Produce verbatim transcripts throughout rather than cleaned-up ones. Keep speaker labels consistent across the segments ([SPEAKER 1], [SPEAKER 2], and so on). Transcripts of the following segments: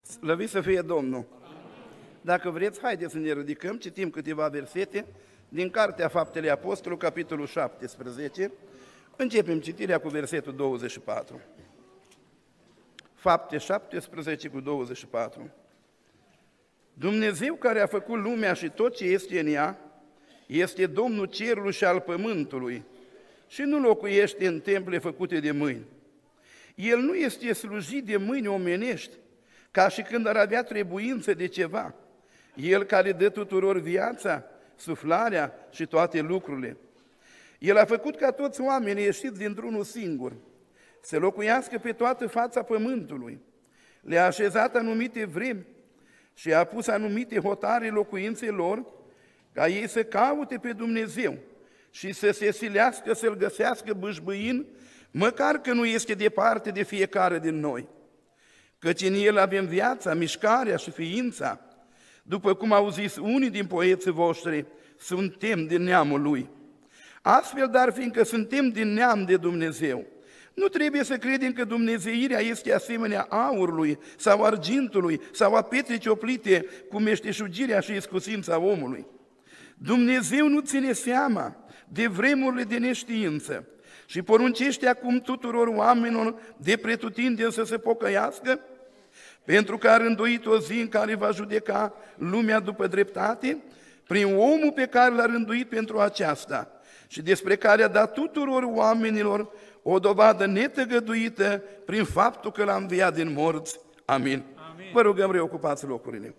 [SPEAKER 1] Slăvit să fie Domnul! Dacă vreți, haideți să ne ridicăm, citim câteva versete din Cartea Faptele Apostolului, capitolul șaptesprezece. Începem citirea cu versetul douăzeci și patru. Fapte șaptesprezece cu douăzeci și patru. Dumnezeu care a făcut lumea și tot ce este în ea, este Domnul cerului și al pământului și nu locuiește în temple făcute de mâini. El nu este slujit de mâini omenești, ca și când ar avea trebuință de ceva. El care dă tuturor viața, suflarea și toate lucrurile. El a făcut ca toți oamenii ieșiți dintr-unul singur să locuiască pe toată fața pământului. Le-a așezat anumite vremi și a pus anumite hotare locuinței lor, ca ei să caute pe Dumnezeu și să se silească să-L găsească bâșbâind, măcar că nu este departe de fiecare din noi. Căci în El avem viața, mișcarea și ființa. După cum au zis unii din poeții voștri, suntem din neamul Lui. Astfel, dar fiindcă suntem din neam de Dumnezeu, nu trebuie să credem că dumnezeirea este asemenea aurului sau argintului sau a pietrei cioplite cu meșteșugirea și iscusința omului. Dumnezeu nu ține seama de vremurile de neștiință și poruncește acum tuturor oamenilor de pretutindeni să se pocăiască, pentru că a rânduit o zi în care va judeca lumea după dreptate, prin omul pe care l-a rânduit pentru aceasta și despre care a dat tuturor oamenilor o dovadă netăgăduită prin faptul că l-a înviat din morți. Amin. Amin. Vă rugăm, reocupați locurile.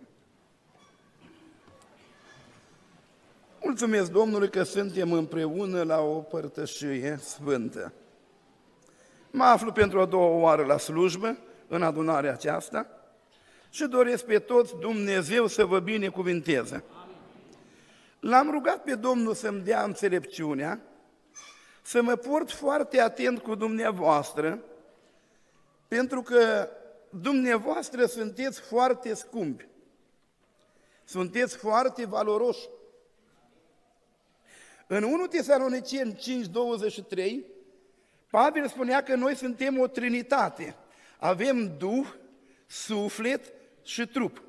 [SPEAKER 1] Mulțumesc Domnului că suntem împreună la o părtășie sfântă. Mă aflu pentru a doua oară la slujbă, în adunarea aceasta, și doresc pe toți Dumnezeu să vă binecuvinteze. L-am rugat pe Domnul să-mi dea înțelepciunea, să mă port foarte atent cu dumneavoastră, pentru că dumneavoastră sunteți foarte scumpi, sunteți foarte valoroși. În întâi Tesaloniceni cinci, douăzeci și trei, Pavel spunea că noi suntem o trinitate. Avem Duh, suflet și trup.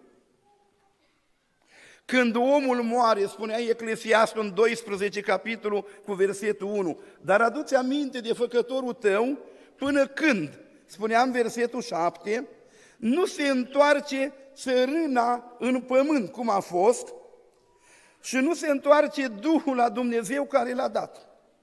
[SPEAKER 1] Când omul moare, spunea Eclesiastul în doisprezece capitolul cu versetul unu, dar adu-ți aminte de făcătorul tău până când, spunea în versetul șapte, nu se întoarce țărâna în pământ cum a fost și nu se întoarce Duhul la Dumnezeu care l-a dat.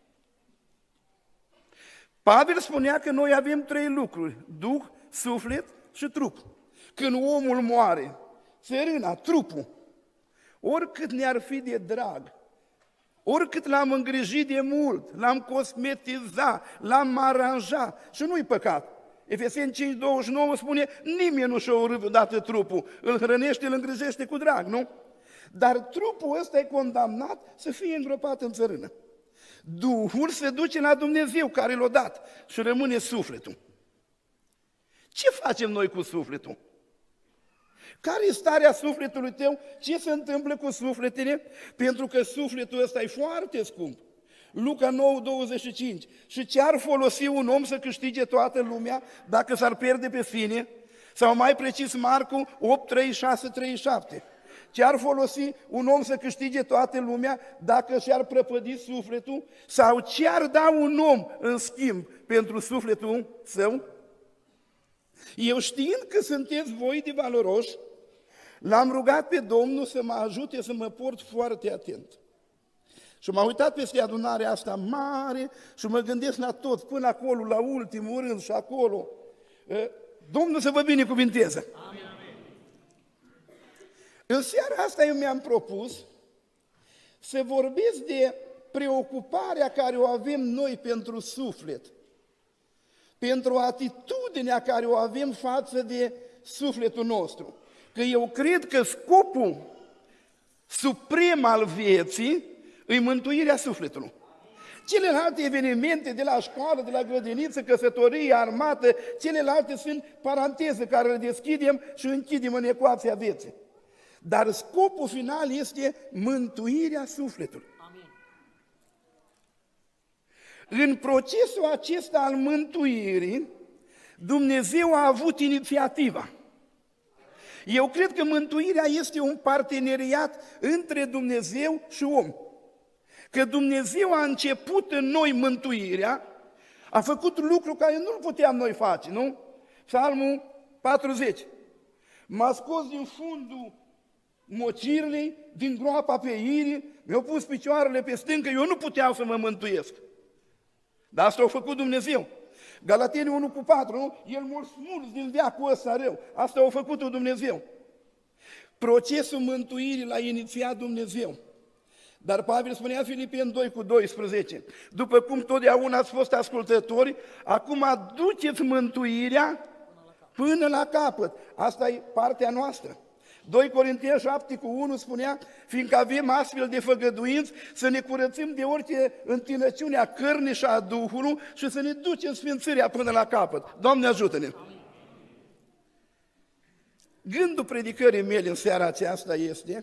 [SPEAKER 1] Pavel spunea că noi avem trei lucruri, Duh, suflet și trup. Când omul moare, țărâna, trupul, oricât ne-ar fi de drag, oricât l-am îngrijit de mult, l-am cosmetizat, l-am aranjat și nu-i păcat. Efeseni cinci, douăzeci și nouă spune, nimeni nu și-a urât odată trupul, îl hrănește, îl îngrijește cu drag, nu? Dar trupul ăsta e condamnat să fie îngropat în țărână. Duhul se duce la Dumnezeu care l-a dat și rămâne sufletul. Ce facem noi cu sufletul? Care e starea sufletului tău? Ce se întâmplă cu sufletele? Pentru că sufletul ăsta e foarte scump. Luca nouă, douăzeci și cinci. Și ce ar folosi un om să câștige toată lumea dacă s-ar pierde pe sine? Sau mai precis Marcu opt, treizeci și șase, treizeci și șapte. Ce ar folosi un om să câștige toată lumea dacă și-ar prăpădi sufletul? Sau ce ar da un om în schimb pentru sufletul său? Eu știind că sunteți voi de valoroși, l-am rugat pe Domnul să mă ajute să mă port foarte atent. Și m-am uitat peste adunarea asta mare și mă gândesc la tot, până acolo, la ultimul rând și acolo. Domnul să vă binecuvinteze! Amin, amin. În seara asta eu mi-am propus să vorbesc de preocuparea care o avem noi pentru suflet, pentru atitudinea care o avem față de sufletul nostru. Că eu cred că scopul suprem al vieții e mântuirea sufletului. Celelalte evenimente de la școală, de la grădiniță, căsătorie, armată, celelalte sunt paranteze care le deschidem și închidem în ecuația vieții. Dar scopul final este mântuirea sufletului. Amin. În procesul acesta al mântuirii, Dumnezeu a avut inițiativa. Eu cred că mântuirea este un parteneriat între Dumnezeu și om. Că Dumnezeu a început în noi mântuirea, a făcut lucru care nu-l puteam noi face, nu? Psalmul patruzeci. M-a scos din fundul mocirlei, din groapa pe irii, mi-au pus picioarele pe stâncă, eu nu puteam să mă mântuiesc. Dar asta a făcut Dumnezeu. Galateni unu cu patru, nu? El m-a smuls din veacul ăsta rău. Asta a făcut Dumnezeu. Procesul mântuirii l-a inițiat Dumnezeu. Dar Pavel spunea Filipeni doi cu doisprezece, după cum totdeauna ați fost ascultători, acum aduceți mântuirea până la capăt. Asta e partea noastră. doi Corinteni șapte cu unu spunea, fiindcă avem astfel de făgăduinți, să ne curățim de orice întinăciune a cărnii și a Duhului și să ne ducem sfințirea până la capăt. Doamne ajută-ne! Gândul predicării mele în seara aceasta este,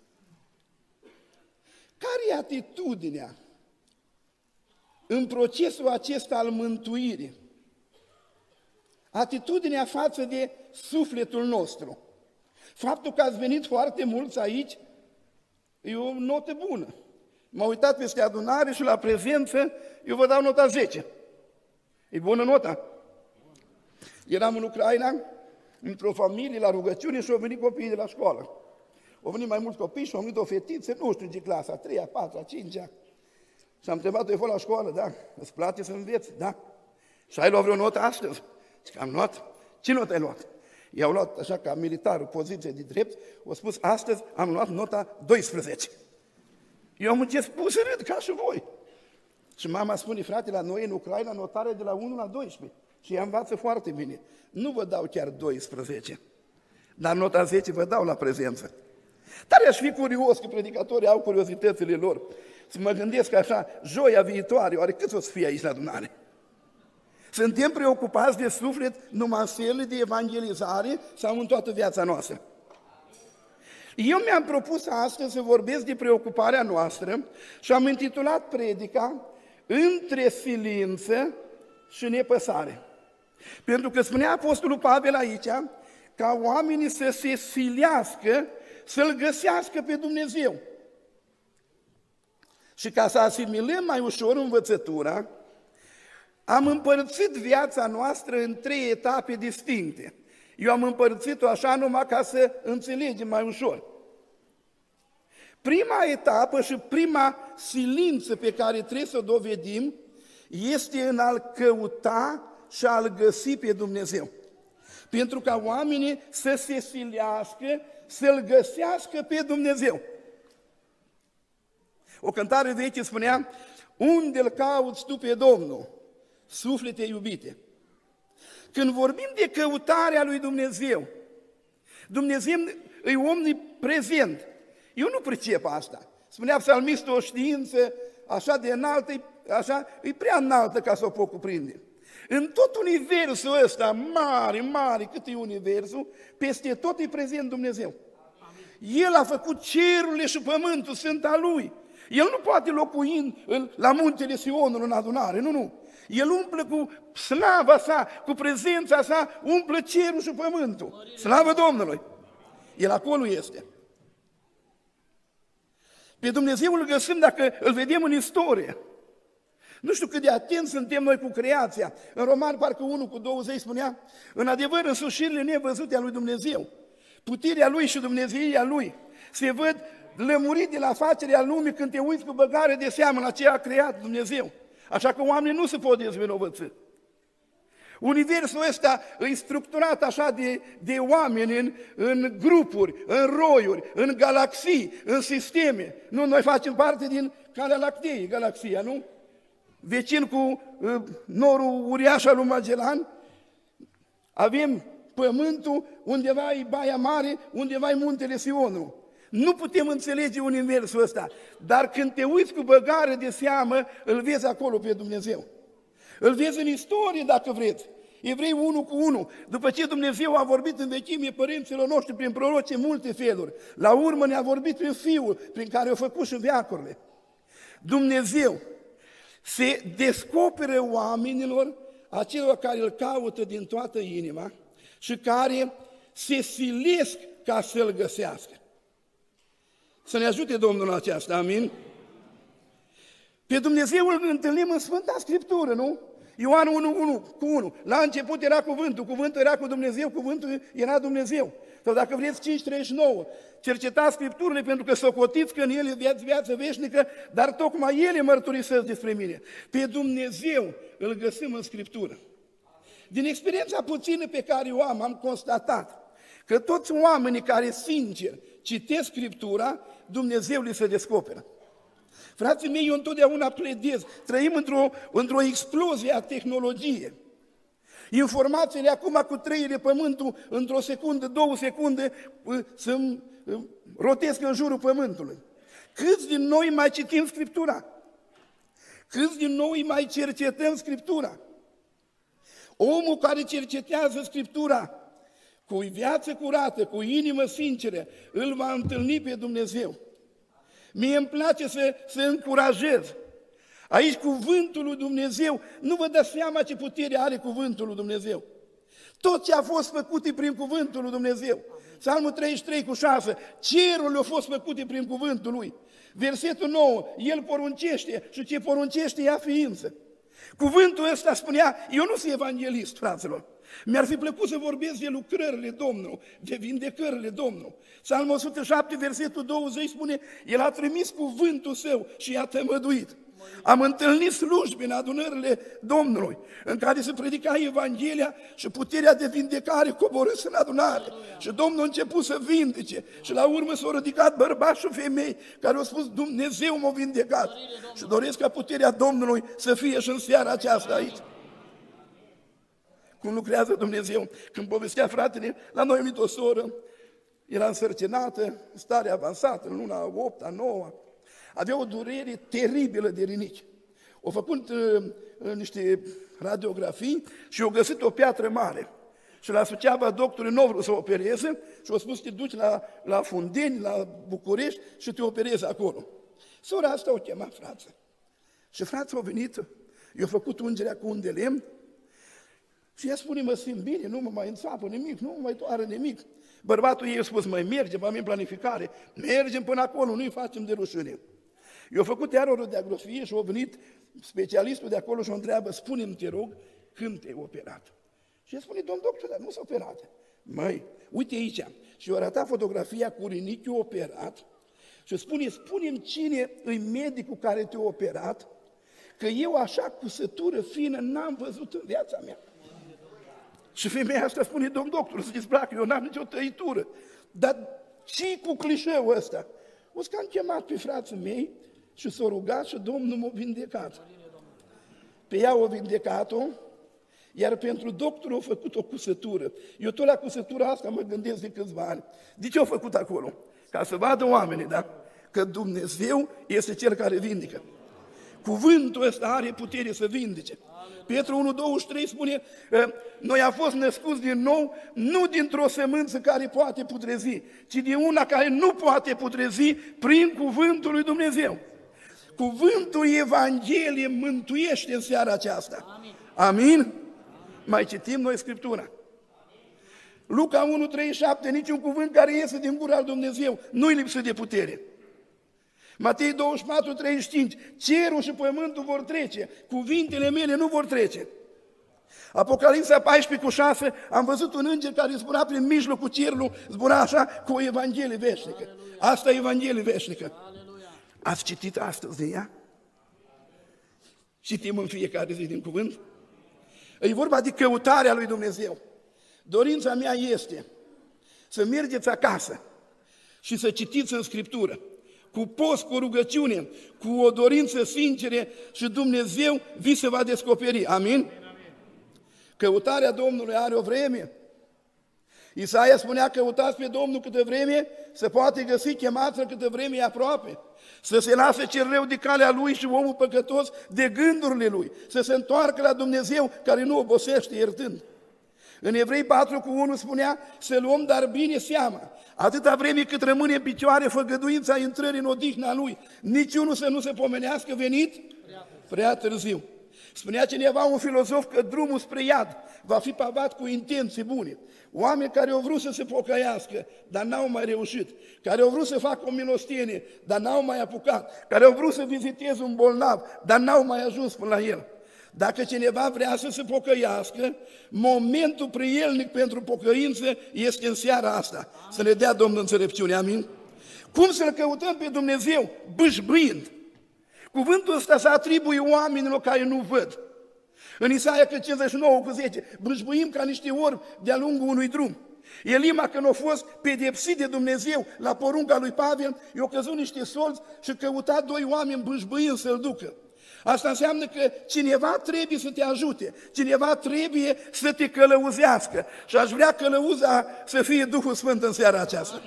[SPEAKER 1] care e atitudinea în procesul acesta al mântuirii? Atitudinea față de sufletul nostru. Faptul că ați venit foarte mulți aici e o notă bună. M-am uitat peste adunare și la prezență, eu vă dau nota zece. E bună nota? Eram în Ucraina, într-o familie, la rugăciune și au venit copiii de la școală. Au venit mai mulți copii și au venit o fetiță, nu știu ce clasa, a treia, a patra, a cincea. Și am întrebat-o, e fost la școală? Da. Îți place să înveți? Da. Și ai luat vreo notă astăzi? Zic, am luat. Ce notă ai luat? I-au luat așa ca militarul, poziție de drept, au spus, astăzi am luat nota doisprezece. Eu am început să râd, ca și voi. Și mama spune, frate, la noi în Ucraina notarea de la unu la doisprezece. Și ea învață foarte bine. Nu vă dau chiar doisprezece, dar nota zece vă dau la prezență. Dar aș fi curios, că predicatorii au curiozitățile lor. Să mă gândesc așa, joia viitoare, oare cât o să fie aici la adunare? Suntem preocupați de suflet numai în serile de evangelizare sau în toată viața noastră? Eu mi-am propus astăzi să vorbesc de preocuparea noastră și am intitulat predica Între silință și nepăsare. Pentru că spunea Apostolul Pavel aici ca oamenii să se silească să-L găsească pe Dumnezeu. Și ca să asimilăm mai ușor învățătura, am împărțit viața noastră în trei etape distincte. Eu am împărțit-o așa numai ca să înțelegem mai ușor. Prima etapă și prima silință pe care trebuie să o dovedim este în a-L căuta și a-L găsi pe Dumnezeu. Pentru ca oamenii să se silească, să-L găsească pe Dumnezeu. O cântare veche spunea, unde-L cauți tu pe Domnul, suflete iubite? Când vorbim de căutarea lui Dumnezeu, Dumnezeu e omniprezent. Eu nu pricep asta. Spunea psalmistul, o știință așa de înaltă, așa, e prea înaltă ca să o pot cuprinde. În tot universul ăsta, mare, mare, cât e universul, peste tot e prezent Dumnezeu. El a făcut cerurile și pământul, sunt a Lui. El nu poate locui în, la muntele Sionului în adunare, nu, nu. El umplă cu slava sa, cu prezența sa, umplă cerul și pământul. Slavă Domnului! El acolo este. Pe Dumnezeu îl găsim dacă îl vedem în istorie. Nu știu cât de atenți suntem noi cu creația. În Roman, parcă unu cu douăzeci spunea, în adevăr, însușirile nevăzute a lui Dumnezeu, puterea Lui și Dumnezeia Lui, se văd lămurit de la facerea lumii când te uiți cu băgare de seamă la ce a creat Dumnezeu. Așa că oamenii nu se pot dezvinovăți. Universul ăsta e structurat așa de, de oameni în, în grupuri, în roiuri, în galaxii, în sisteme. Nu, noi facem parte din Calea Lactee, galaxia, nu? Vecin cu uh, norul uriaș al lui Magellan, avem Pământul, undeva e Baia Mare, undeva e Muntele Sionul. Nu putem înțelege universul ăsta, dar când te uiți cu băgare de seamă, îl vezi acolo pe Dumnezeu. Îl vezi în istorie, dacă vreți. Evrei unu cu unu. După ce Dumnezeu a vorbit în vechimie părinților noștri prin proroci în multe feluri, la urmă ne-a vorbit prin Fiul, prin care a făcut și veacurile. Dumnezeu se descoperă oamenilor, acelor care îl caută din toată inima și care se silesc ca să-L găsească. Să ne ajute Domnul la aceasta, amin? Pe Dumnezeu îl întâlnim în Sfânta Scriptură, nu? Ioan unu, unu cu unu. La început era cuvântul, cuvântul era cu Dumnezeu, cuvântul era Dumnezeu. Sau dacă vreți cinci treizeci și nouă, cercetați Scripturile pentru că socotiți că în ele viață, viață veșnică, dar tocmai ele mărturisesc despre mine. Pe Dumnezeu îl găsim în Scriptură. Din experiența puțină pe care o am, am constatat că toți oamenii care sincer citesc Scriptura, Dumnezeu li se descoperă. Frații mei, eu întotdeauna pledez, trăim într-o, într-o explozie a tehnologiei. Informațiile acum cu trăire pământul, într-o secundă, două secunde, să rotesc în jurul pământului. Câți din noi mai citim Scriptura? Câți din noi mai cercetăm Scriptura? Omul care cercetează Scriptura cu viață curată, cu inimă sinceră, îl va întâlni pe Dumnezeu. Mie îmi place să, să încurajez. Aici cuvântul lui Dumnezeu, nu vă dați seama ce putere are cuvântul lui Dumnezeu. Tot ce a fost făcut prin cuvântul lui Dumnezeu. Psalmul treizeci și trei cu șase, cerurile au fost făcute prin cuvântul lui. Versetul nouă, el poruncește și ce poruncește ia ființă. Cuvântul ăsta spunea, eu nu sunt evanghelist, fraților. Mi-ar fi plăcut să vorbesc de lucrările Domnului, de vindecările Domnului. Psalmul o sută șapte, versetul douăzeci spune, el a trimis cuvântul său și i-a tămăduit. Am întâlnit slujbe în adunările Domnului, în care se predica Evanghelia și puterea de vindecare coborâs în adunare. Și Domnul a început să vindece și la urmă s-au ridicat bărbați și femei care au spus, Dumnezeu m-a vindecat. Și doresc ca puterea Domnului să fie și în seara aceasta aici. Cum lucrează Dumnezeu. Când povestea fratele, la noi a venit o soră, era însărcinată, stare avansată, în luna a opta, a noua, avea o durere teribilă de rinichi. Au făcut uh, niște radiografii și au găsit o piatră mare. Și la Suceava doctorul nu a vrut să o opereze și au spus, te duci la, la Fundeni, la București și te operezi acolo. Sora asta o chema frață. Și frața a venit, i-a făcut ungerea cu un de lemn și ea spune, mă simt bine, nu mă mai înțapă nimic, nu mă mai doare nimic. Bărbatul ei a spus, măi, mergem, am în planificare, mergem până acolo, nu-i facem de rușine. Eu am făcut iar o radiografie și a venit specialistul de acolo și o întreabă, spune-mi, te rog, când te-ai operat? Și el spune, domn doctor, dar nu s-a operat. Măi, uite aici. Și eu arătat fotografia cu rinichiul operat și spune, spune-mi cine e medicul care te-a operat, că eu așa cusătură fină n-am văzut în viața mea. Și femeia asta spune, domn doctor, să-ți placă, eu n-am nicio tăitură. Dar ce cu clișeul ăsta? O să am chemat pe frații mei și s-a rugat și Domnul m-a vindecat. Pe ea o vindecat-o, iar pentru doctor a făcut o cusătură. Eu tot la cusătura asta mă gândesc de câțiva ani. De ce a făcut acolo? Ca să vadă oamenii, da? Că Dumnezeu este Cel care vindecă. Cuvântul ăsta are putere să vindece. Petru unu douăzeci și trei spune, noi am fost născuți din nou, nu dintr-o sămânță care poate putrezi, ci din una care nu poate putrezi prin cuvântul lui Dumnezeu. Cuvântul Evangheliei mântuiește în seara aceasta. Amin? Amin? Mai citim noi Scriptura. Luca unu treizeci și șapte, niciun cuvânt care iese din gura lui Dumnezeu nu-i lipsit de putere. Matei douăzeci și patru treizeci și cinci, cerul și pământul vor trece, cuvintele mele nu vor trece. Apocalipsa paisprezece cu șase, am văzut un înger care zbura prin mijlocul cerului, zbura așa cu o Evanghelie veșnică. Asta e Evanghelie veșnică. Ați citit astăzi de ea? Citim în fiecare zi din cuvânt? E vorba de căutarea lui Dumnezeu. Dorința mea este să mergeți acasă și să citiți în Scriptură, cu post, cu rugăciune, cu o dorință sinceră și Dumnezeu vi se va descoperi. Amin? Căutarea Domnului are o vreme. Isaia spunea, căutați pe Domnul câtă vreme se poate găsi, chemați-L câtă vreme e aproape. Să se lase cel rău de calea lui și omul păcătos de gândurile lui. Să se întoarcă la Dumnezeu care nu obosește iertând. În Evrei patru cu unu spunea, să luăm dar bine seama, atâta vreme cât rămâne în picioare făgăduința intrării în odihna Lui, niciunul să nu se pomenească venit prea târziu. Spunea cineva, un filozof, că drumul spre iad va fi pavat cu intenții bune. Oameni care au vrut să se pocăiască, dar n-au mai reușit, care au vrut să facă o milostenie, dar n-au mai apucat, care au vrut să viziteze un bolnav, dar n-au mai ajuns până la el. Dacă cineva vrea să se pocăiască, momentul prielnic pentru pocăință este în seara asta. Să ne dea Domnul înțelepciune, amin? Cum să-L căutăm pe Dumnezeu? Bâșbâind. Cuvântul ăsta se atribuie oamenilor care nu văd. În Isaia cincizeci și nouă cu zece, bâșbâim ca niște orbi de-a lungul unui drum. Elima, când a fost pedepsit de Dumnezeu la porunca lui Pavel, i-au căzut niște solți și căuta doi oameni bâșbâind să-l ducă. Asta înseamnă că cineva trebuie să te ajute, cineva trebuie să te călăuzească. Și aș vrea călăuza să fie Duhul Sfânt în seara aceasta.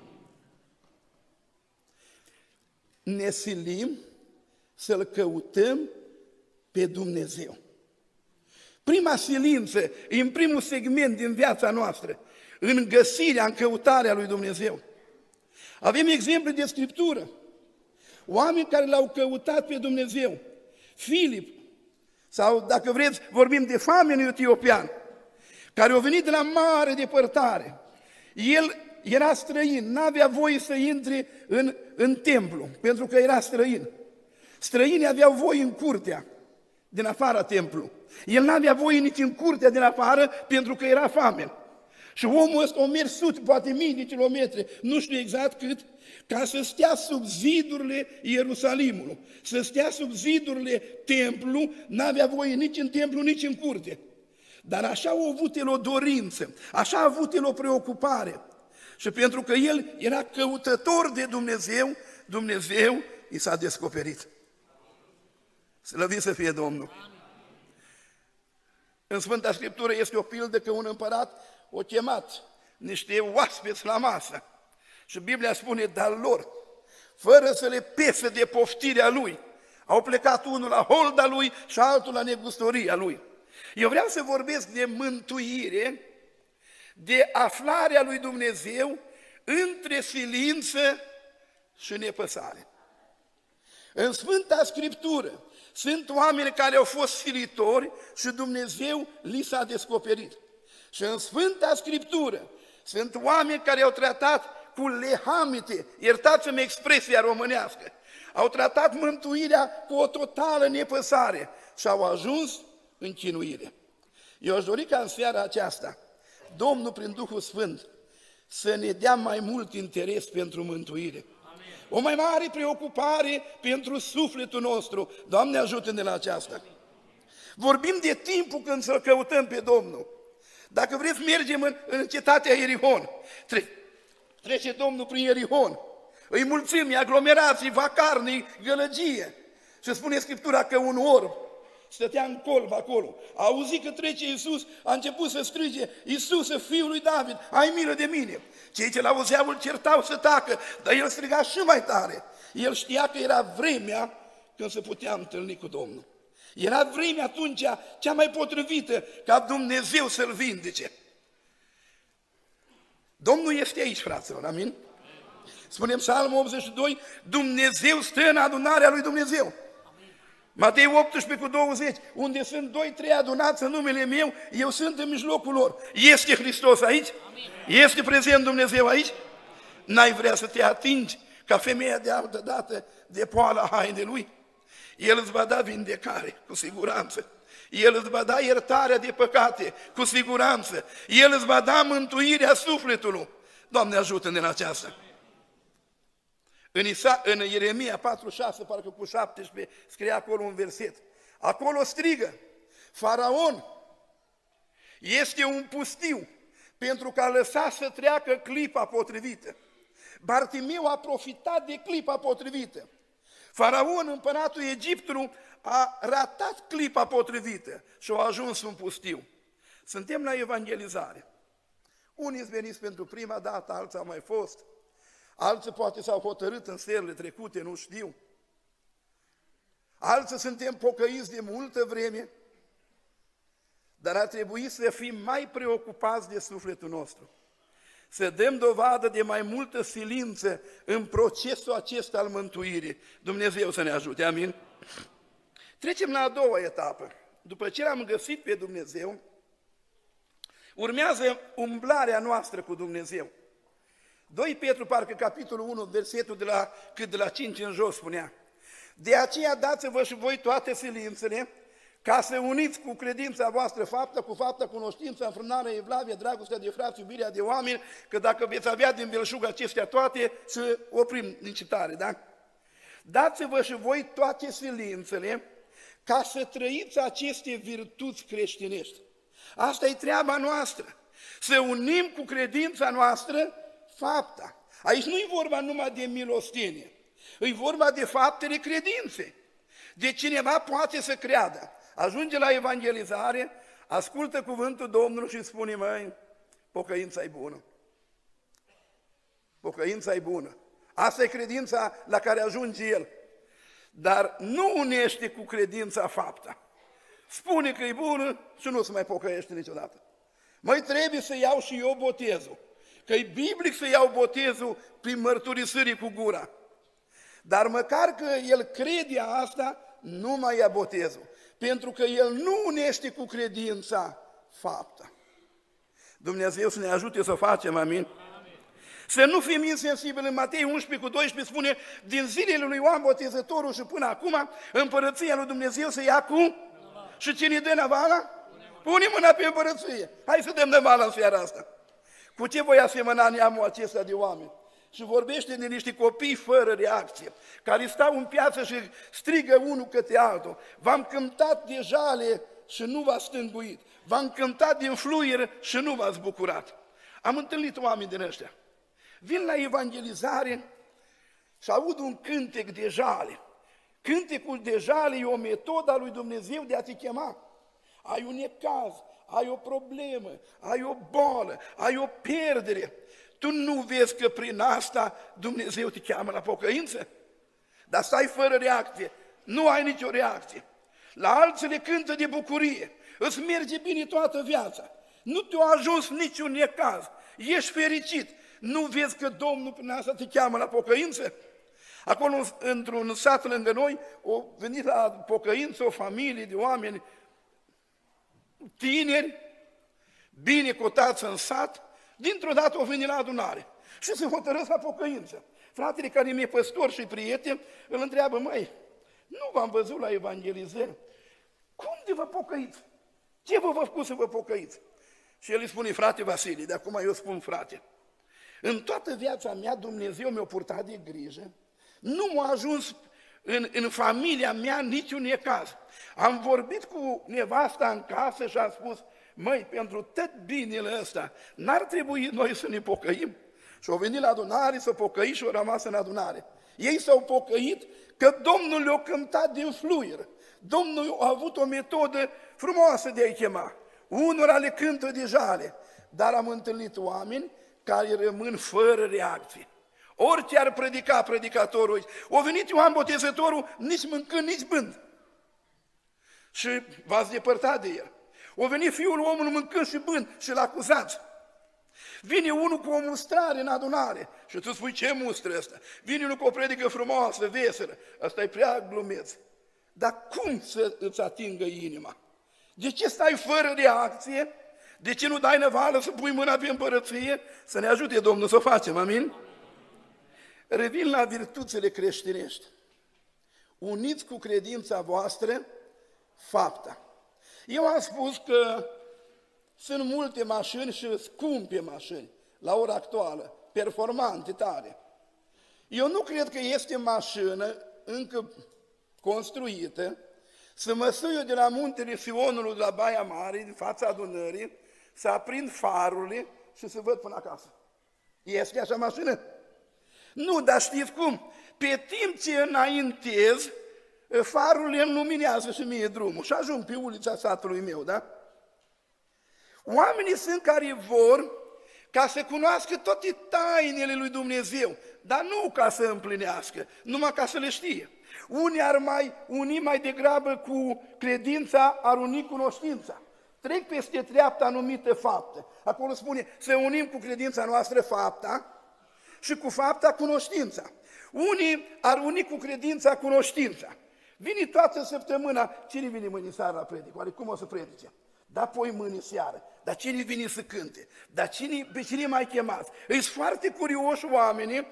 [SPEAKER 1] Ne silim să-L căutăm pe Dumnezeu. Prima silință, în primul segment din viața noastră, în găsirea, în căutarea lui Dumnezeu. Avem exemple de Scriptură. Oameni care L-au căutat pe Dumnezeu. Filip, sau dacă vreți, vorbim de famenul etiopian, care a venit de la mare depărtare. El era străin, n-avea voie să intre în, în templu, pentru că era străin. Străinii aveau voie în curtea din afara templului. El n-avea voie nici în curtea din afară, pentru că era famen. Și omul ăsta a mers sute, poate mii de kilometri, nu știu exact cât, ca să stea sub zidurile Ierusalimului, să stea sub zidurile templului, n-avea voie nici în templu, nici în curte. Dar așa a avut el o dorință, așa a avut el o preocupare. Și pentru că el era căutător de Dumnezeu, Dumnezeu i s-a descoperit. Slăvit să fie Domnul! În Sfânta Scriptură este o pildă că un împărat o chemat niște oaspeți la masă. Și Biblia spune, dar lor, fără să le pese de poftirea lui, au plecat unul la holda lui și altul la negustoria lui. Eu vreau să vorbesc de mântuire, de aflarea lui Dumnezeu între silință și nepăsare. În Sfânta Scriptură sunt oameni care au fost silitori și Dumnezeu li s-a descoperit. Și în Sfânta Scriptură sunt oameni care au tratat cu lehamite, iertați-mi expresia românească, au tratat mântuirea cu o totală nepăsare și au ajuns în chinuire. Eu aș dori ca în seara aceasta Domnul prin Duhul Sfânt să ne dea mai mult interes pentru mântuire. Amin. O mai mare preocupare pentru sufletul nostru. Doamne, ajută-ne la aceasta. Amin. Vorbim de timpul când să-L căutăm pe Domnul. Dacă vreți, mergem în, în cetatea Ierihon. Tre trece Domnul prin Ierihon. Îi mulțimi, aglomerații, vacarni, gălăgie. Și spune Scriptura că un orb stătea în colb acolo. A auzit că trece Iisus, a început să strige, Iisuse, Fiul lui David, ai milă de mine. Cei ce l-auzeau îl certau să tacă, dar el striga și mai tare. El știa că era vremea când se putea întâlni cu Domnul. Era vremea atunci cea mai potrivită ca Dumnezeu să-l vindece. Domnul este aici, fraților, amin? Spunem Psalmul optzeci și doi, Dumnezeu stă în adunarea lui Dumnezeu. Matei optsprezece cu douăzeci, unde sunt doi, trei adunați în numele meu, eu sunt în mijlocul lor. Este Hristos aici? Amin. Este prezent Dumnezeu aici? N-ai vrea să te atingi ca femeia de altă dată de poala hainelui? El îți va da vindecare, cu siguranță. El îți va da iertarea de păcate, cu siguranță. El îți va da mântuirea sufletului. Doamne, ajută-ne în aceasta. În, Isa, în Ieremia patruzeci și șase, parcă cu șaptesprezece, scrie acolo un verset. Acolo strigă, Faraon este un pustiu pentru că a lăsat să treacă clipa potrivită. Bartimeu a profitat de clipa potrivită. Faraon, împăratul Egiptului, a ratat clipa potrivită și a ajuns un pustiu. Suntem la evangelizare. Unii veniți pentru prima dată, alții au mai fost. Alții poate s-au hotărât în serile trecute, nu știu. Alții suntem pocăiți de multă vreme, dar ar trebui să fim mai preocupați de sufletul nostru. Să dăm dovadă de mai multă silință în procesul acesta al mântuirii. Dumnezeu să ne ajute, amin? Trecem la a doua etapă. După ce l-am găsit pe Dumnezeu, urmează umblarea noastră cu Dumnezeu. doi Petru, parcă capitolul unu, versetul de la, cât de la cinci în jos spunea: de aceea dați-vă și voi toate silințele, ca să uniți cu credința voastră fapta, cu fapta cunoștința, înfrânarea, evlavia, dragostea de frați, iubirea de oameni, că dacă veți avea din belșug acestea toate, să oprim din citare, da? Dați-vă și voi toate silințele, ca să trăiți aceste virtuți creștinești. Asta e treaba noastră, să unim cu credința noastră fapta. Aici nu e vorba numai de milostenie, e vorba de faptele credinței. De cineva poate să creadă, ajunge la evangelizare, ascultă cuvântul Domnului și spune: măi, pocăința e bună. Pocăința e bună. Asta e credința la care ajunge el. Dar nu unește cu credința fapta. Spune că e bună și nu se mai pocăiește niciodată. Măi, trebuie să iau și eu botezul. Că e biblic să iau botezul prin mărturisirii cu gura. Dar măcar că el crede asta, nu mai ia botezul. Pentru că el nu unește cu credința fapta. Dumnezeu să ne ajute să facem, amin? Să nu fim insensibili. În Matei unsprezece cu doisprezece spune: din zilele lui Ioan Botezătorul și până acum, împărăția lui Dumnezeu se ia cu... Și cine dă navala? Pune mâna pe împărăție. Hai să dăm navala în seara asta. Cu ce voi asemăna neamul acesta de oameni? Și vorbește de niște copii fără reacție, care stau în piață și strigă unul către altul: v-am cântat de jale și nu v-ați stânguit, v-am cântat din fluier și nu v-ați bucurat. Am întâlnit oameni din ăștia. Vin la evangelizare și aud un cântec de jale. Cântecul de jale e o metodă a lui Dumnezeu de a te chema. Ai un necaz, ai o problemă, ai o boală, ai o pierdere. Tu nu vezi că prin asta Dumnezeu te cheamă la pocăință? Dar stai fără reacție, nu ai nicio reacție. La alții le cântă de bucurie, îți merge bine toată viața, nu te-a ajuns niciun necaz, ești fericit. Nu vezi că Domnul prin asta te cheamă la pocăință? Acolo, într-un sat lângă noi, o venit la pocăință o familie de oameni tineri, bine cotați în sat, dintr-o dată o venit la adunare și se hotărăsc la pocăință. Fratele care mi-e păstor și prieten îl întreabă: măi, nu v-am văzut la evangelizări, cum de vă pocăiți? Ce vă vă făcut să vă pocăiți? Și el îi spune: frate Vasile, de acum eu spun frate, în toată viața mea Dumnezeu mi-a purtat de grijă, nu m-a ajuns în, în familia mea niciun necaz. Am vorbit cu nevasta în casă și am spus: măi, pentru tot binele ăsta, n-ar trebui noi să ne pocăim? Și au venit la adunare, s-au pocăit și au rămas în adunare. Ei s-au pocăit că Domnul le-a cântat din fluier. Domnul a avut o metodă frumoasă de a-i chema. Unora le cântă de jale, dar am întâlnit oameni care rămân fără reacție. Orice ar predica predicatorul, o venit Ioan Botezătorul, nici mâncând, nici bând. Și v-ați depărtat de el. O venit Fiul omului mâncând și bând și l-acuzați. Vine unul cu o mustrare în adunare și tu spui: ce mustră ăsta? Vine unul cu o predică frumoasă, veselă, ăsta e prea glumeț. Dar cum să îți atingă inima? De ce stai fără reacție? De ce nu dai năvală să pui mâna pe împărăție? Să ne ajute Domnul să o facem, amin? Revin la virtuțile creștinești. Uniți cu credința voastră fapta. Eu am spus că sunt multe mașini și scumpe mașini la ora actuală, performante, tare. Eu nu cred că este mașină încă construită să mă sui eu de la muntele Sionului, de la Baia Mare, din fața adunării, să aprind farurile și să văd până acasă. Este așa mașină? Nu, dar știți cum? Pe timp ce înaintez, farurile îmi luminează și mie drumul și ajung pe ulița satului meu, da? Oamenii sunt care vor ca să cunoască toate tainele lui Dumnezeu, dar nu ca să împlinească, numai ca să le știe. Unii ar mai uni mai degrabă cu credința, ar uni cunoștința. Trec peste treapta anumită faptă. Acolo spune să unim cu credința noastră fapta și cu fapta cunoștința. Unii ar uni cu credința cunoștința. Vine toată săptămâna, cine vine mâine seara la predică? Oare cum o să predice? Da, poi mâine seară. Dar cine vine să cânte? Dar cine, pe cine mai chemați? Îs foarte curioși oamenii,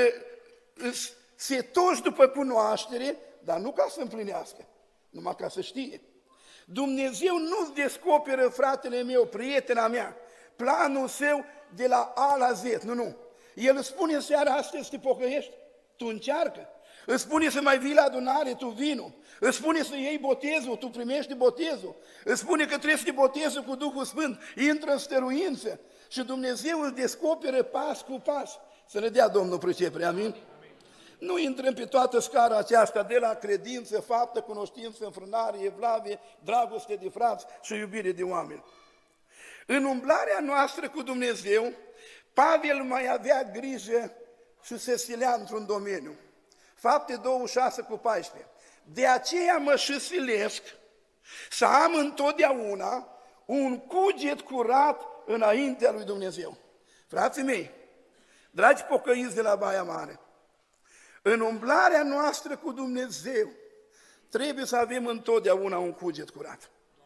[SPEAKER 1] îs setoși după cunoaștere, dar nu ca să împlinească, numai ca să știe. Dumnezeu nu-ți descoperă, fratele meu, prietena mea, planul său de la A la Z, nu, nu. El îți spune seara asta să te pocăiești, tu încearcă. Îți spune să mai vii la adunare, tu vino. Îți spune să iei botezul, tu primești botezul. Îți spune că trebuie să te botezi cu Duhul Sfânt, intră în stăruință. Și Dumnezeu îl descoperă pas cu pas. Să ne dea Domnul pricepere, amin? Amin. Nu intrăm pe toată scara aceasta, de la credință, faptă, cunoștință, înfrânare, evlavie, dragoste de frați și iubire de oameni. În umblarea noastră cu Dumnezeu, Pavel mai avea grijă și se silea într-un domeniu. Fapte douăzeci și șase cu paisprezece. De aceea mă și silesc să am întotdeauna un cuget curat înaintea lui Dumnezeu. Frații mei, dragi pocăiți de la Baia Mare, în umblarea noastră cu Dumnezeu trebuie să avem întotdeauna un cuget curat.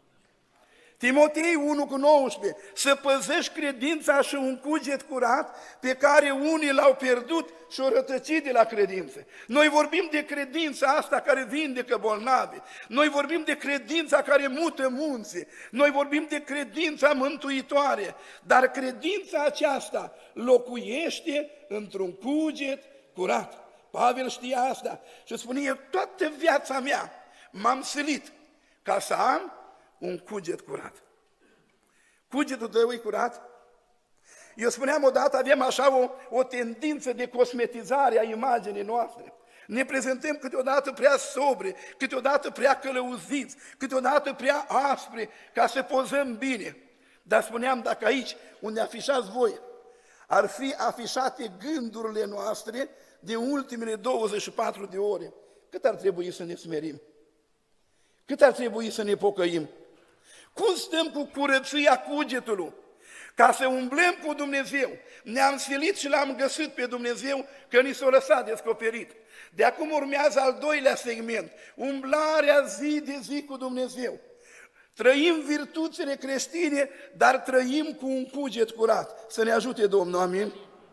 [SPEAKER 1] Timotei unu cu nouăsprezece, să păzești credința și un cuget curat pe care unii l-au pierdut și o rătăcit de la credință. Noi vorbim de credința asta care vindecă bolnavi, noi vorbim de credința care mută munții, noi vorbim de credința mântuitoare, dar credința aceasta locuiește într-un cuget curat. Pavel știa asta și spune, eu toată viața mea m-am silit ca să am un cuget curat. Cugetul tău e curat? Eu spuneam odată, avem așa o, o tendință de cosmetizare a imaginii noastre. Ne prezentăm câteodată prea sobre, câteodată prea călăuziți, câteodată prea aspre, ca să pozăm bine. Dar spuneam, dacă aici, unde afișați voi, ar fi afișate gândurile noastre de ultimele douăzeci și patru de ore, cât ar trebui să ne smerim? Cât ar trebui să ne pocăim? Cum stăm cu curăția cugetului? Ca să umblăm cu Dumnezeu. Ne-am silit și l-am găsit pe Dumnezeu că ni s-a lăsat descoperit. De acum urmează al doilea segment, umblarea zi de zi cu Dumnezeu. Trăim virtuțile creștine, dar trăim cu un cuget curat. Să ne ajute Domnul, amin?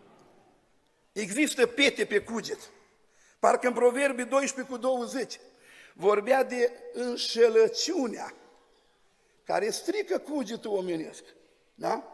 [SPEAKER 1] Există pete pe cuget. Parcă în Proverbii doisprezece cu douăzeci vorbea de înșelăciunea care strică cugetul omenesc. Da?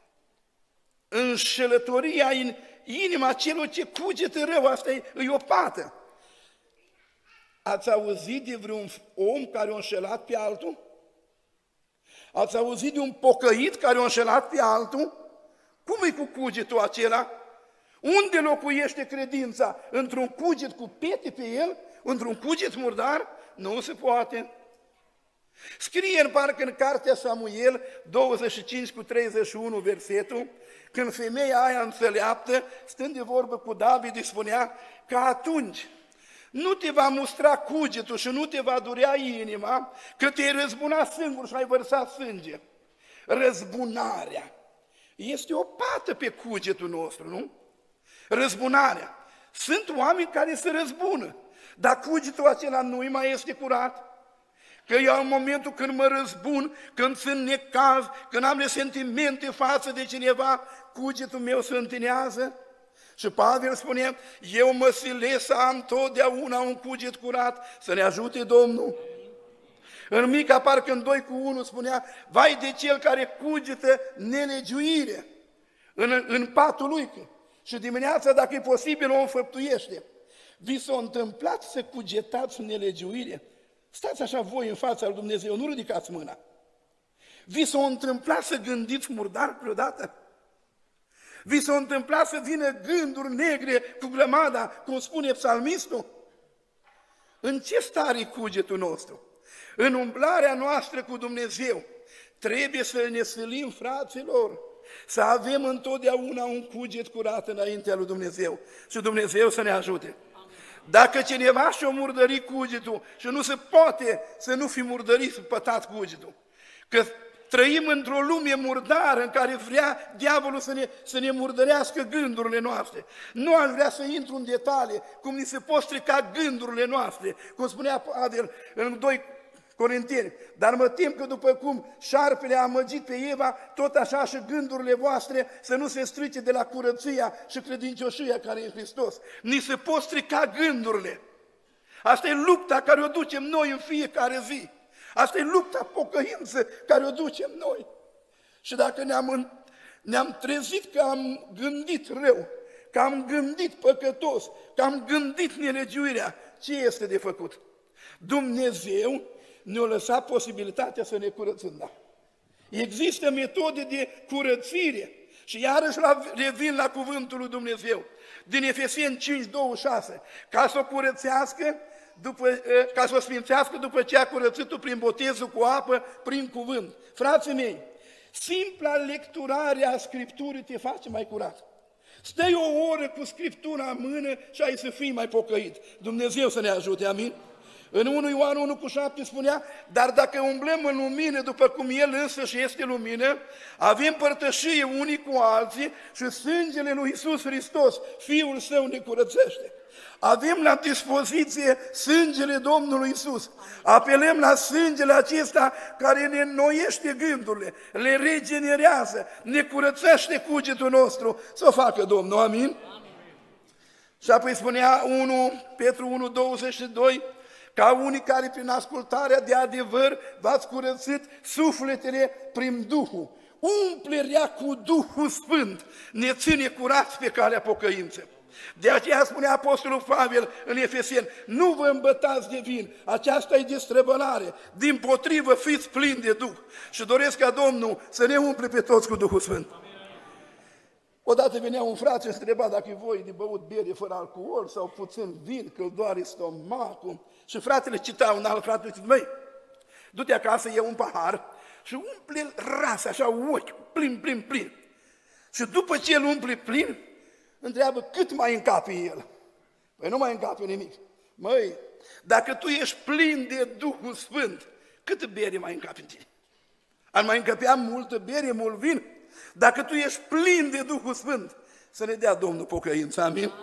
[SPEAKER 1] Înșelătoria în inima celor ce cugetă rău, asta e, e o pată. Ați auzit de vreun om care a înșelat pe altul? Ați auzit de un pocăit care a înșelat pe altul? Cum e cu cugetul acela? Unde locuiește credința? Într-un cuget cu pete pe el? Într-un cuget murdar? Nu se poate. Scrie în parcă în cartea Samuel douăzeci și cinci cu treizeci și unu versetul, când femeia aia înțeleaptă, stând de vorbă cu David, îi spunea că atunci nu te va mustra cugetul și nu te va durea inima, că te-ai răzbunat singur și ai vărsat sânge. Răzbunarea este o pată pe cugetul nostru, nu? Răzbunarea. Sunt oameni care se răzbună, dar cugetul acela nu mai este curat. Că eu în momentul când mă răzbun, când sunt necaz, când am resentimente față de cineva, cugetul meu se întinează. Și Pavel spune, eu mă silesc să am totdeauna un cuget curat, să ne ajute Domnul. În Mica, parcă în doi cu unu spunea, vai de cel care cugetă nelegiuire în, în patul lui. Și dimineața, dacă e posibil, o înfăptuiește. Vi s-a întâmplat să cugetați nelegiuire? Stați așa voi în fața lui Dumnezeu, nu ridicați mâna. Vi s-a întâmplat să gândiți murdar vreodată? Vi s-a întâmplat să vină gânduri negre cu grămada, cum spune psalmistul? În ce stare e cugetul nostru? În umblarea noastră cu Dumnezeu trebuie să ne silim, fraților, să avem întotdeauna un cuget curat înaintea lui Dumnezeu și Dumnezeu să ne ajute. Dacă cineva și-o murdări cugetul și nu se poate să nu fi murdărit, pătat cugetul, că trăim într-o lume murdară în care vrea diavolul să ne, să ne murdărească gândurile noastre. Nu aș vrea să intru în detalii cum ni se pot strica gândurile noastre, cum spunea Pavel în doi Corinteni. Dar mă tem că după cum șarpele a amăgit pe Eva, tot așa și gândurile voastre să nu se strice de la curăția și credincioșia care e în Hristos. Ni se pot strica gândurile. Asta e lupta care o ducem noi în fiecare zi. Asta e lupta pocăință care o ducem noi. Și dacă ne-am, ne-am trezit că am gândit rău, că am gândit păcătos, că am gândit nelegiuirea, ce este de făcut? Dumnezeu ne-a lăsat posibilitatea să ne curățăm, da. Există metode de curățire și iarăși revin la cuvântul lui Dumnezeu. Din Efeseni cinci, douăzeci și șase, ca să o curățească, după, ca să o sfințească după ce a curățit-o prin botezul cu apă, prin cuvânt. Frații mei, simpla lecturare a Scripturii te face mai curat. Stai o oră cu Scriptura în mână și ai să fii mai pocăit. Dumnezeu să ne ajute, amin? În unu Ioan unu cu șapte spunea, dar dacă umblăm în lumină după cum El însăși este lumină, avem părtășie unii cu alții și sângele lui Iisus Hristos, Fiul Său, ne curățește. Avem la dispoziție sângele Domnului Iisus. Apelăm la sângele acesta care ne înnoiește gândurile, le regenerează, ne curățește cugetul nostru. Să o facă Domnul, amin? Amin. Și apoi spunea unu Petru unu, douăzeci și doi, ca unii care prin ascultarea de adevăr v-ați curățit sufletele prin Duhul. Umplerea cu Duhul Sfânt ne ține curați pe calea pocăinței. De aceea spunea Apostolul Pavel în Efeseni, nu vă îmbătați de vin, aceasta e destrăbălare, dimpotrivă fiți plini de Duh. Și doresc ca Domnul să ne umple pe toți cu Duhul Sfânt. Odată venea un frate și întreba dacă e voi de băut bere fără alcool sau puțin vin, că îl doare stomacul. Și fratele cita, un alt frate, zice, măi, du-te acasă, ia un pahar și umple rasa, așa, ochi, plin, plin, plin. Și după ce îl umple plin, întreabă cât mai încape el. Păi nu mai încape nimic. Măi, dacă tu ești plin de Duhul Sfânt, cât bere mai încape în tine? Ar mai încăpea multă bere, mult vin? Dacă tu ești plin de Duhul Sfânt, să ne dea Domnul pocăință, amin? Amin.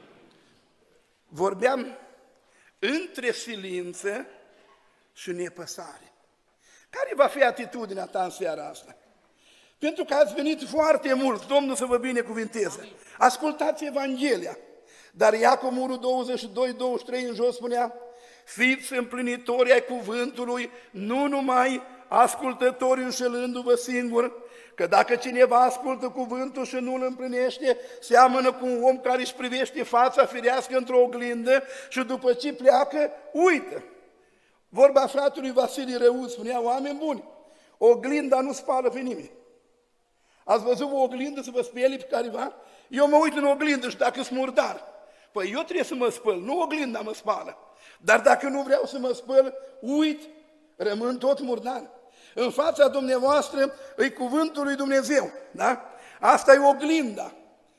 [SPEAKER 1] Vorbeam între silință și nepăsare. Care va fi atitudinea ta în seara asta? Pentru că ați venit foarte mult, Domnul să vă binecuvinteze. Ascultați Evanghelia. Dar Iacov unu, douăzeci și doi, douăzeci și trei în jos spunea, fiți împlinitori ai cuvântului, nu numai ascultători înșelându-vă singur, că dacă cineva ascultă cuvântul și nu îl împlinește, seamănă cu un om care își privește fața firească într-o oglindă și după ce pleacă, uită. Vorba fratelui Vasile Rău spunea, oameni buni, oglinda nu spală pe nimeni. Ați văzut o oglindă să vă speli pe careva? Eu mă uit în oglindă și dacă sunt murdar, păi eu trebuie să mă spăl, nu oglinda mă spală. Dar dacă nu vreau să mă spăl, uit, rămân tot murdar. În fața dumneavoastră e cuvântul lui Dumnezeu, da? Asta e oglinda.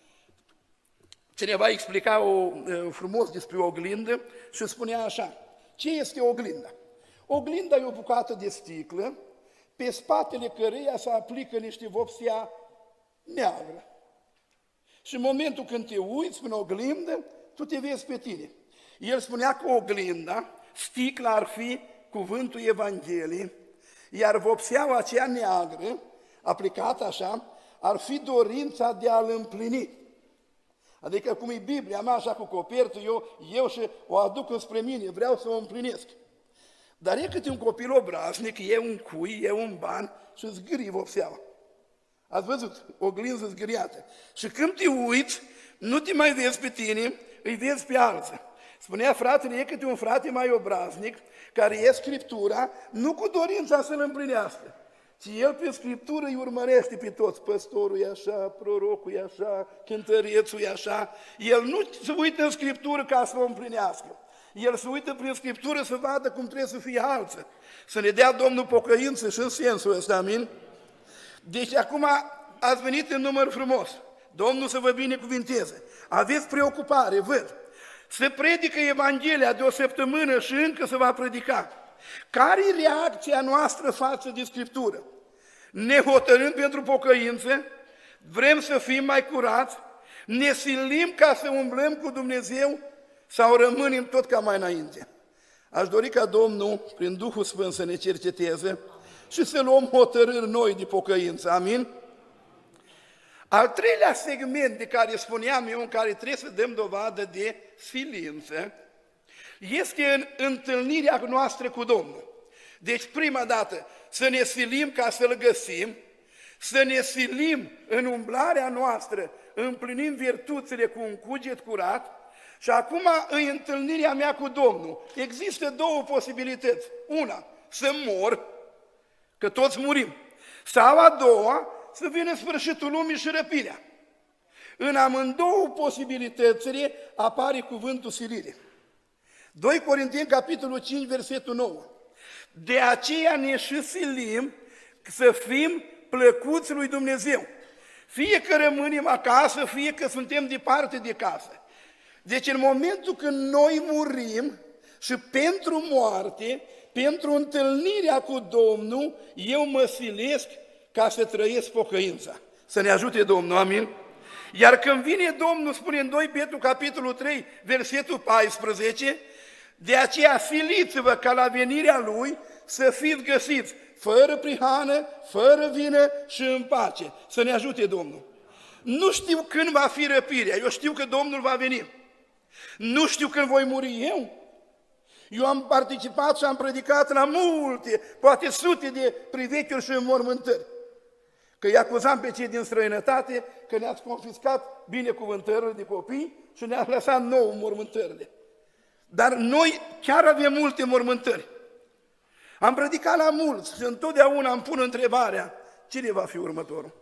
[SPEAKER 1] Cineva explica o, frumos despre oglindă și spunea așa, ce este oglinda? Oglinda e o bucată de sticlă, pe spatele căreia se aplică niște vopsea neagră. Și în momentul când te uiți în oglindă, tu te vezi pe tine. El spunea că oglinda, sticla ar fi cuvântul Evangheliei, iar vopseaua aceea neagră, aplicată așa, ar fi dorința de a-l împlini. Adică cum e Biblia mea așa cu copertă, eu, eu și o aduc înspre mine, vreau să o împlinesc. Dar e câte un copil obraznic, e un cui, e un ban și zgârie vopseaua. Ați văzut? O glinză zgâriată. Și când te uiți, nu te mai vezi pe tine, îi vezi pe alții. Spunea fratele, e câte un frate mai obraznic, care e Scriptura, nu cu dorința să-l împlinească, ci el pe Scriptură îi urmărește pe toți. Păstorul e așa, prorocul e așa, cântărețul e așa. El nu se uită în Scriptură ca să o împlinească. El se uită prin Scriptură să vadă cum trebuie să fie alții. Să ne dea Domnul pocăință și în sensul ăsta, amin? Deci acum ați venit în număr frumos. Domnul să vă binecuvinteze. Aveți preocupare, văd. Se predică Evanghelia de o săptămână și încă se va predica. Care e reacția noastră față de Scriptură? ne hotărâm pentru pocăință, vrem să fim mai curați, ne silim ca să umblăm cu Dumnezeu sau rămânem tot ca mai înainte. Aș dori ca Domnul, prin Duhul Sfânt, să ne cerceteze și să luăm hotărâri noi de pocăință. Amin? Al treilea segment de care spuneam eu, în care trebuie să dăm dovadă de silință, este în întâlnirea noastră cu Domnul. Deci, prima dată, să ne silim ca să-L găsim, să ne silim în umblarea noastră, împlinim virtuțile cu un cuget curat, și acum, în întâlnirea mea cu Domnul, există două posibilități. Una, să mor, că toți murim, sau a doua, să vină sfârșitul lumii și răpirea. În amândouă posibilitățile apare cuvântul silire. doi Corinteni, capitolul cinci, versetul nouă. De aceea ne și silim să fim plăcuți lui Dumnezeu. Fie că rămânem acasă, fie că suntem departe de casă. Deci în momentul când noi murim și pentru moarte, pentru întâlnirea cu Domnul, eu mă silesc ca să trăiesc pocăința. Să ne ajute Domnul, amin? Iar când vine Domnul, spune în doi Petru, capitolul trei, versetul paisprezece, de aceea siliți-vă ca la venirea Lui să fiți găsiți, fără prihană, fără vină și în pace. Să ne ajute Domnul. Nu știu când va fi răpirea, eu știu că Domnul va veni. Nu știu când voi muri eu. Eu am participat și am predicat la multe, poate sute de priveghiuri și înmormântări. Că îi acuzam pe cei din străinătate că ne-ați confiscat binecuvântările de copii și ne-ați lăsat nouă înmormântările. Dar noi chiar avem multe mormântări. Am predicat la mulți și întotdeauna îmi pun întrebarea, cine va fi următorul?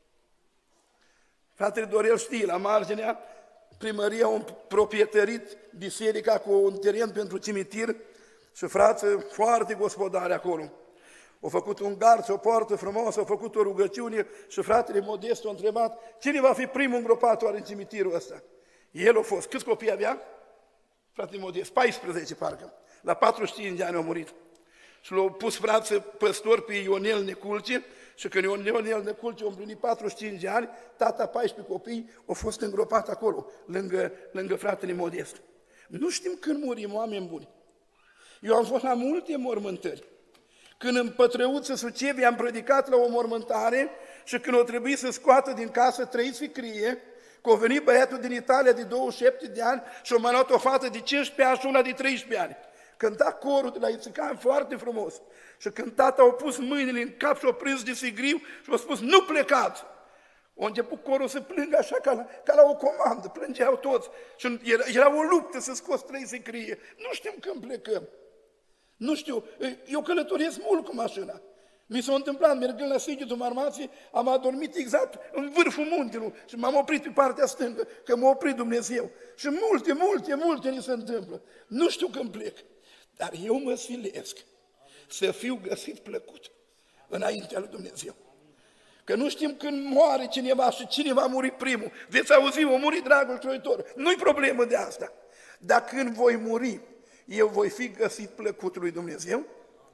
[SPEAKER 1] Fratele Dorel știe, la marginea, primăria a proprietărit biserica cu un teren pentru cimitir și frață foarte gospodare acolo. Au făcut un gard, o poartă frumoasă, au făcut o rugăciune și fratele Modest a întrebat, cine va fi primul îngropat oare în cimitirul ăsta? El a fost. Câți copii avea? Fratele Modest, paisprezece parcă. La patruzeci și cinci de ani a murit. Și l-au pus frață păstor pe Ionel Neculce și când Ionel Neculce a împlinit patruzeci și cinci de ani, tata paisprezece copii au fost îngropat acolo, lângă, lângă fratele Modest. Nu știm când murim, oameni buni. Eu am fost la multe mormântări. Când în Pătrăuță, Suceavia, am predicat la o mormântare și când o trebuie să scoată din casă trei sicrie, că a venit băiatul din Italia de douăzeci și șapte de ani și a mai luat o fată de cincisprezece ani și una de treisprezece ani. Cânta corul de la Ițican foarte frumos. Și când tata a pus mâinile în cap și a prins de sigriu și a spus, nu plecați! A început corul să plângă așa ca la, ca la o comandă, plângeau toți. Și era, era o luptă să scoți trei sicrie. Nu știm când plecăm. Nu știu, eu călătoresc mult cu mașina. Mi s-a întâmplat, mergând la Sighetul Marmației, am adormit exact în vârful muntelui și m-am oprit pe partea stângă, că m-a oprit Dumnezeu. Și multe, multe, multe ni se întâmplă. Nu știu când plec, dar eu mă silesc să fiu găsit plăcut înaintea lui Dumnezeu. Că nu știm când moare cineva și cine va muri primul. Veți auzi, o muri dragul troitor. Nu-i problemă de asta. Dar când voi muri, eu voi fi găsit plăcut lui Dumnezeu?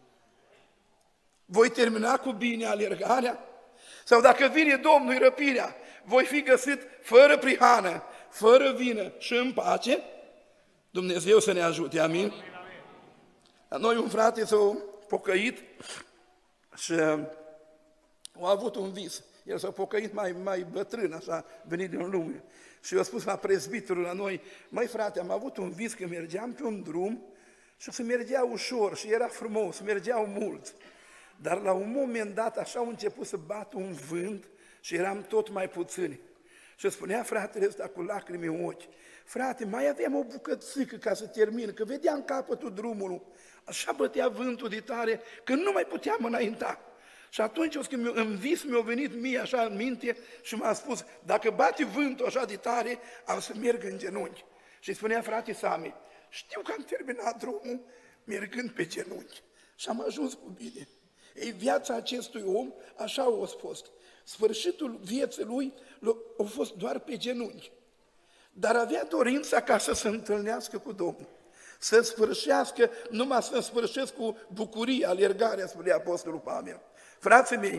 [SPEAKER 1] Voi termina cu bine alergarea? Sau dacă vine Domnul răpirea, voi fi găsit fără prihană, fără vină și în pace? Dumnezeu să ne ajute, amin? La noi un frate s-a pocăit și a avut un vis. El s-a pocăit mai, mai bătrân, așa, venit din lume. Și eu a spus la prezbiterul la noi, măi frate, am avut un vis că mergeam pe un drum și se mergea ușor și era frumos, mergeau mulți. Dar la un moment dat așa au început să bată un vânt și eram tot mai puțini. Și spunea fratele ăsta cu lacrimi în ochi, frate, mai aveam o bucățică ca să termin, că vedeam capătul drumului. Așa bătea vântul de tare că nu mai puteam înainta. Și atunci în vis mi-a venit mie așa în minte și m-a spus, dacă bate vântul așa de tare, am să merg în genunchi. Și spunea frate Sami, știu că am terminat drumul mergând pe genunchi și am ajuns cu bine. Ei, viața acestui om așa a fost. Sfârșitul vieții lui a fost doar pe genunchi. Dar avea dorința ca să se întâlnească cu Domnul. Să sfârșească, numai să sfârșesc cu bucurie, alergarea, spune Apostolul Pavel. Frații mei,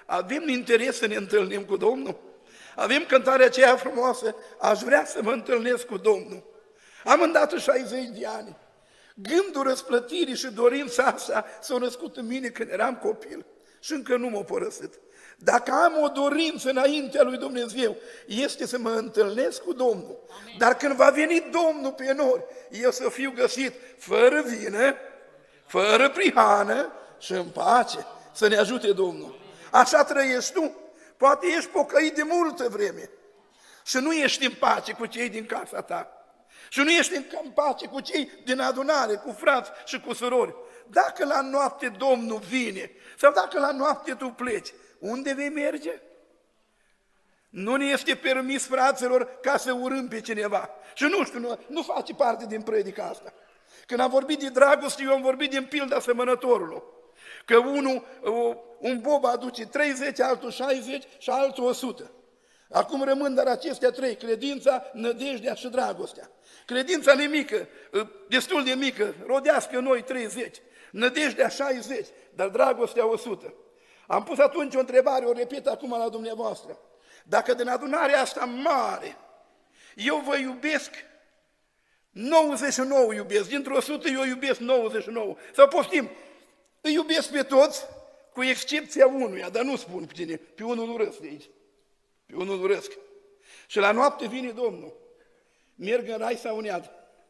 [SPEAKER 1] Avem interes să ne întâlnim cu Domnul? Avem cântarea aceea frumoasă, aș vrea să mă întâlnesc cu Domnul. Am îndată șaizeci de ani. Gândul răsplătirii și dorința asta s-au născut în mine când eram copil și încă nu m-au părăsit. Dacă am o dorință înaintea lui Dumnezeu, este să mă întâlnesc cu Domnul. Amin. Dar când va veni Domnul pe nori, eu să fiu găsit fără vină, fără prihană și în pace. Să ne ajute Domnul. Așa trăiești tu. Poate ești pocăit de multă vreme și nu ești în pace cu cei din casa ta. Și nu ești în pace cu cei din adunare, cu frați și cu surori. Dacă la noapte Domnul vine sau dacă la noapte tu pleci, unde vei merge? Nu ne este permis, fraților, ca să urâm pe cineva. Și nu știu, nu, nu face parte din predica asta. Când am vorbit de dragoste, eu am vorbit din pilda semănătorului. Că unul, un bob aduce treizeci, altul șaizeci și altul o sută. Acum rămân dar acestea trei, credința, nădejdea și dragostea. Credința nemică, destul de mică, rodească noi treizeci, nădejdea șaizeci, dar dragostea o sută. Am pus atunci o întrebare, o repet acum la dumneavoastră. Dacă din adunarea asta mare, eu vă iubesc, nouăzeci și nouă iubesc, dintr-o sută eu iubesc nouăzeci și nouă. Sau poftim, îi iubesc pe toți, cu excepția unuia, dar nu spun pe cine, pe unul urăsc de aici. Pe unul urăsc. Și la noapte vine Domnul. Merg în rai sau în iad?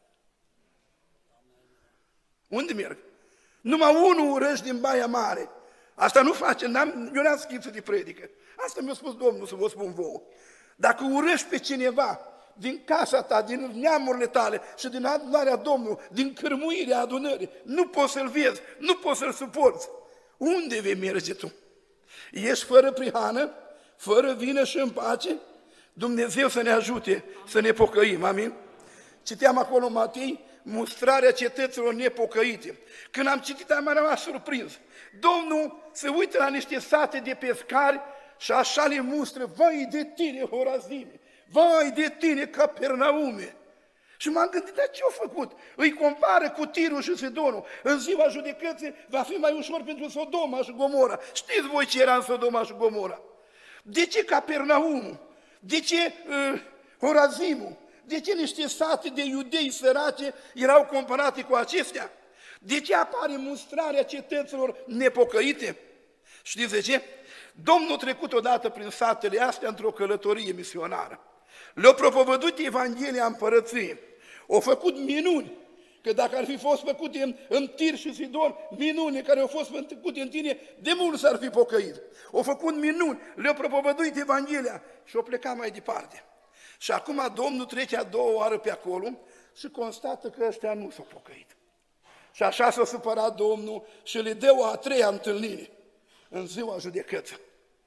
[SPEAKER 1] Unde merg? Numai unul urăști din Baia Mare. Asta nu face, n-am, eu n-am schiță de predică. Asta mi-a spus Domnul să vă spun vouă. Dacă urăști pe cineva din casa ta, din neamurile tale și din adunarea Domnului, din cârmuirea adunării, nu poți să-l vezi, nu poți să-l suporți. Unde vei merge tu? Ești fără prihană, fără vină și în pace? Dumnezeu să ne ajute să ne pocăim, amin? Citeam acolo Matei, mustrarea cetăților nepocăite. Când am citit, am rămas surprins. Domnul se uită la niște sate de pescari și așa le mustră, vai de tine, Horazime, vai de tine, Capernaume. Și m-am gândit, dar ce-au făcut? Îi compară cu Tirul și Sidonul. În ziua judecății va fi mai ușor pentru Sodoma și Gomora. Știți voi ce era în Sodoma și Gomora? De ce Capernaumul? De ce uh, Horazimul? De ce niște sate de iudei sărace erau comparate cu acestea? De ce apare mustrarea cetăților nepocăite? Știți de ce? Domnul a trecut odată prin satele astea într-o călătorie misionară. Le-a propovăduit Evanghelia Împărăției. Au făcut minuni, că dacă ar fi fost făcute în, în Tir și Sidon, minuni care au fost făcute în tine, de mult s-ar fi pocăit. Au făcut minuni, le-au propovăduit Evanghelia și au plecat mai departe. Și acum Domnul trece a doua oară pe acolo și constată că ăștia nu s-au pocăit. Și așa s-a supărat Domnul și le dă o a treia întâlnire în ziua judecății.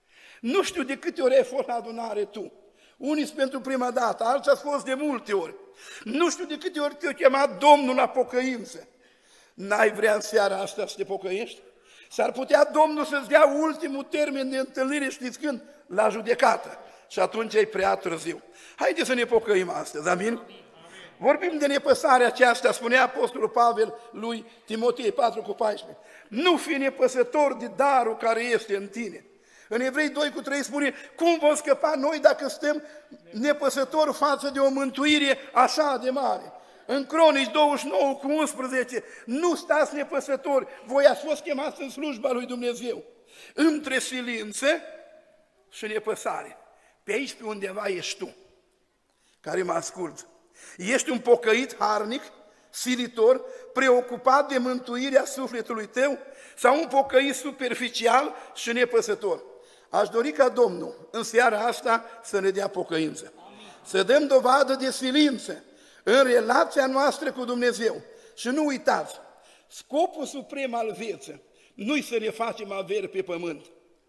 [SPEAKER 1] Nu știu de câte ori ai fost la adunare tu. Unii sunt pentru prima dată, alții ați fost de multe ori. Nu știu de câte ori te-a chemat Domnul la pocăință. N-ai vrea în seara asta să te pocăiești? S-ar putea Domnul să-ți dea ultimul termen de întâlnire, știți când? La judecată. Și atunci e prea târziu. Haideți să ne pocăim astăzi, amin? Amin. Vorbim de nepăsarea aceasta, spunea Apostolul Pavel lui Timotei patru cu paisprezece. Nu fi nepăsător de darul care este în tine. În Evrei doi cu trei spune, cum vom scăpa noi dacă stăm nepăsători față de o mântuire așa de mare? În Cronici douăzeci și nouă cu unsprezece, nu stați nepăsători, voi ați fost chemați în slujba lui Dumnezeu. Între silință și nepăsare. Pe aici, pe undeva ești tu, care mă ascult. Ești un pocăit harnic, silitor, preocupat de mântuirea sufletului tău sau un pocăit superficial și nepăsător. Aș dori ca Domnul în seara asta să ne dea pocăință. Amin. Să dăm dovadă de silință în relația noastră cu Dumnezeu. Și nu uitați, scopul suprem al vieții nu-i să ne facem averi pe pământ.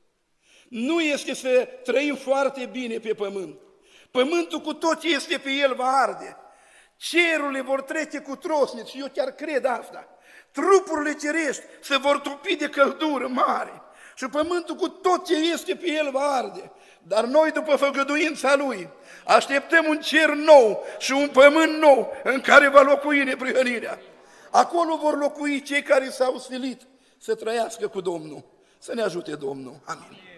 [SPEAKER 1] Nu este să trăim foarte bine pe pământ. Pământul cu tot ce este pe el va arde. Cerurile vor trece cu trosnici, eu chiar cred asta. Trupurile cerești se vor topi de căldură mare. Și pământul cu tot ce este pe el va arde. Dar noi, după făgăduința Lui, așteptăm un cer nou și un pământ nou în care va locui neprihănirea. Acolo vor locui cei care s-au silit să trăiască cu Domnul. Să ne ajute Domnul. Amin.